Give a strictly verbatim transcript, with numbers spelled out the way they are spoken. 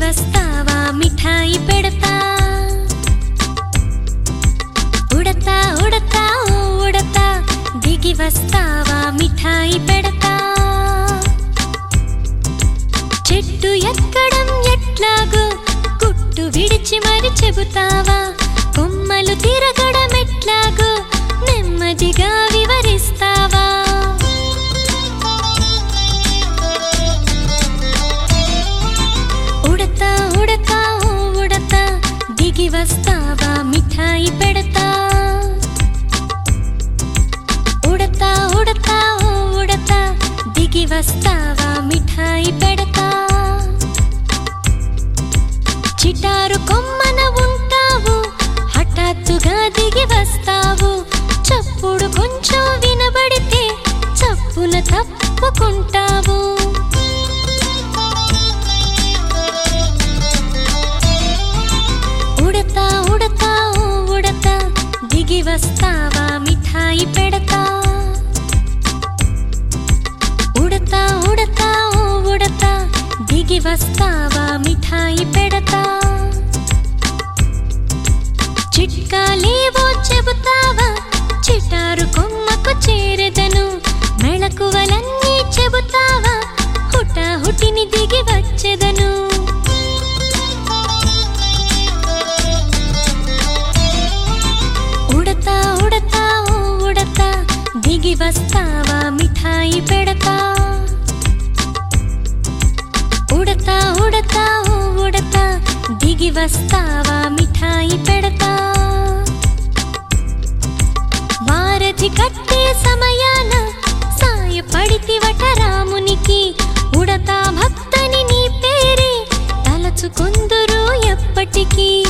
వస్తావా మిఠాయి పెడతా ఉడతా ఉడతా ఓ ఉడతా దిగి వస్తావా మిఠాయి పెడతా చెట్టు ఎక్కడం ఎట్లాగో గుట్టు విడిచి మరి చెబుతావా కొమ్మలు తిరగడం ఎట్లాగో నెమ్మదిగా వివరిస్తావా ఉడతా ఉడతా ఓ ఉడతా దిగి వస్తావా మిఠాయి పెడతా ఉడతా ఉడతా ఓ ఉడతా దిగి వస్తావా మిఠాయి పెడతా చిటారు కొమ్మన ఉంటావు హఠాత్తుగా దిగి వస్తావు చప్పుడు కొంచెం వినబడితే చప్పున తప్పుకుంటావు ఉడతా ఉడతా ఓ ఉడతా దిగి వస్తావా మిఠాయి పెడతా ఉడతా ఉడతా ఓ ఉడతా దిగి వస్తావా మిఠాయి పెడతా చిట్కాలేవో చెబుతావా చిటారు కొమ్మకు చేరెదను మెళకువలన్నీ చెబుతావా హుటాహుటిని దిగి వచ్చెదను ఉడతా ఉడతా ఓ ఉడతా దిగి వస్తావా మిఠాయి పెడతా ఉడతా ఉడతా ఓ ఉడతా దిగి వస్తావా మిఠాయి పెడతా వారధి కట్టే సమయాన సాయపడితివట రామునికి ఉడతా భక్తని నీ పేరే తలచుకొందురు ఎప్పటికీ